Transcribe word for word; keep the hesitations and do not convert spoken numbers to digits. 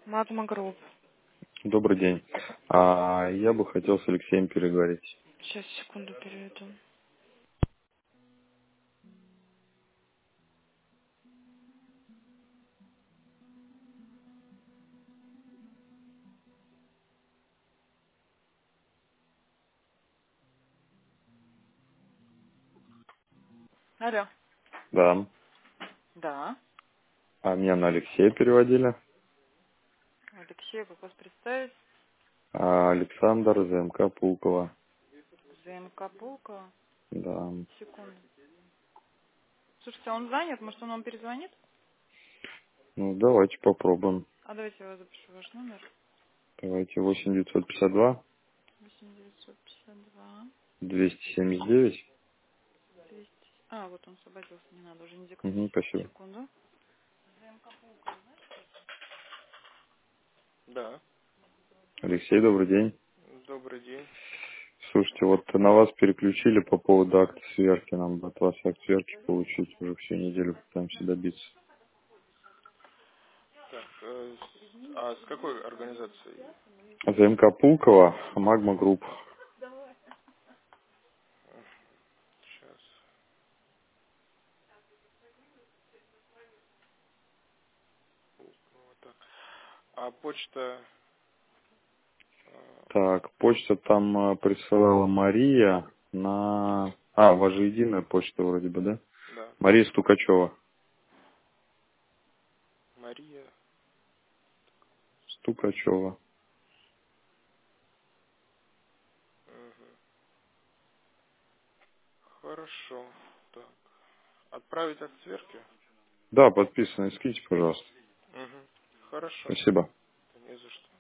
Магма Групп. Добрый день. А, я бы хотел с Алексеем переговорить. Сейчас, секунду, переведу. Алло. Да. Да. А меня на Алексея переводили. Алексей, как вас представить? А, Александр ЗМК Пулково. ЗМК Пулково. Да. Секунду. Слушайте, а он занят? Может, он вам перезвонит? Ну, давайте попробуем. А давайте я запишу ваш номер. Давайте восемь девятьсот пятьдесят два восемь девятьсот пятьдесят два двести семьдесят девять. двести. А, вот он освободился, не надо уже не Угу, диктуйте. спасибо. Секунду. Да, Алексей, добрый день. добрый день. Слушайте, вот на вас переключили по поводу акта сверки. Нам бы от вас акт сверки получить. Уже всю неделю пытаемся добиться. Так, э, с- а с какой организацией? ЗМК Пулково, Магма Групп. Сейчас. Вот так. А почта... э, Так, почта там э, присылала Мария на... А, у вас же единая почта вроде бы, да? да, Мария Стукачева. Мария. Стукачева. Мгм. Хорошо. Так. Отправить от сверки? Да, подписано, скиньте, пожалуйста. Угу. Хорошо. Спасибо. Не за что.